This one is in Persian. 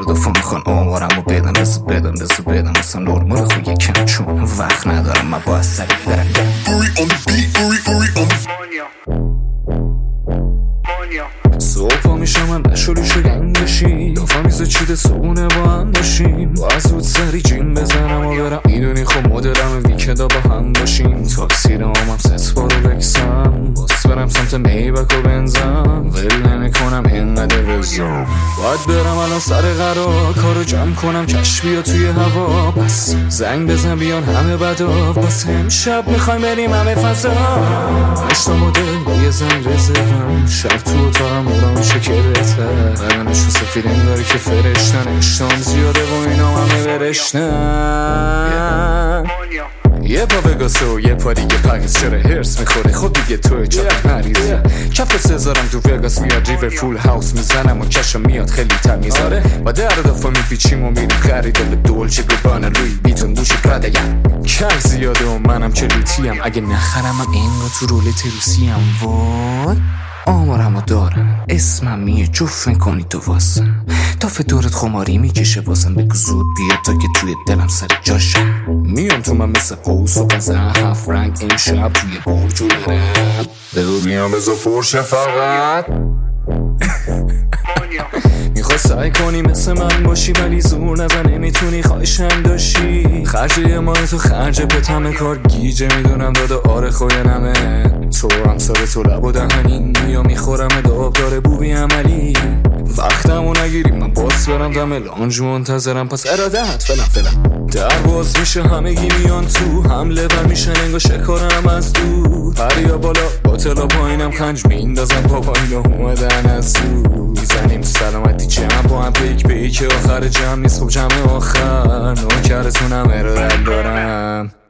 دفعه میخوان آمارمو بدم بدم اصلا نرمال خود یکم چون وقت ندارم من باید سریع برم. صبح میشه من نشولیشو گنگ بشیم دافا میزه چیده صبونه با هم باشیم باید زود سری جیم بزنم و برم میدونی خب مدلم ویکدا با هم باشیم تاکسی رو هم ست بارو بکسم باز برم سمت میبک و بنزم ول نمیکنم اینقدر رزام باید برم الان سر قرار کارو جمع کنم کش بیا توی هوا بس زنگ بزن بیان همه بدا واسه امشب میخوایم بریم همه فضا نشتا مدل با یه زن رزرم شب تو اتاقم اورا میشه که بهتر بدنشو سفید انگاری که فرشتن اشتام زیاده و اینا همه برشتن یه پا وگاسه و یه پا دیگه پنگز چرا هرس میخوره خود دیگه توی چاپ مریضه کف سزارم تو وگاس میاد ریور فول هاوس میزنم و کشم میاد خیلی تمیزاره و در دفعه میپیچیم و میریم خریده به دولچه گبانه روی بیتون بوشی پراده کل زیاده و منم که لوتیم اگه نخرمم اینگا تو رولت روسیم وای آمارمو دارم اسمم میه جفت میکنی تو واسم تا فدورت خماری میکشه واسم بگو زود بیا تا که توی دلم سر جاشم میام تو من مثل قوس و قزه هفت رنگ این شب توی برج و نرم بگو بیام بزا پرشه فقط میخوای سعی کنی مثل من باشی ولی زور نزن نمیتونی خواهشم داشتی خرج یه ماه تو خرج پتم کار گیجه میدونم داده آره خوینمه تو هم سر تو لب و دهنی یا میخورم داب داره بوبی عملی وقتمو نگیری من باز برم دم لانج منتظرم پس ارادت فلم در باز میشه همگی میان تو حمله بر میشن انگا شکارم از دور پریا بالا باطلا پایینم خنج میندازم بابا اینا اومدن از دور میزنیم سلامتی جمع با هم پیک به ای که آخر جمع نیست خب جمع آخر نوکرتونم ارادت دارم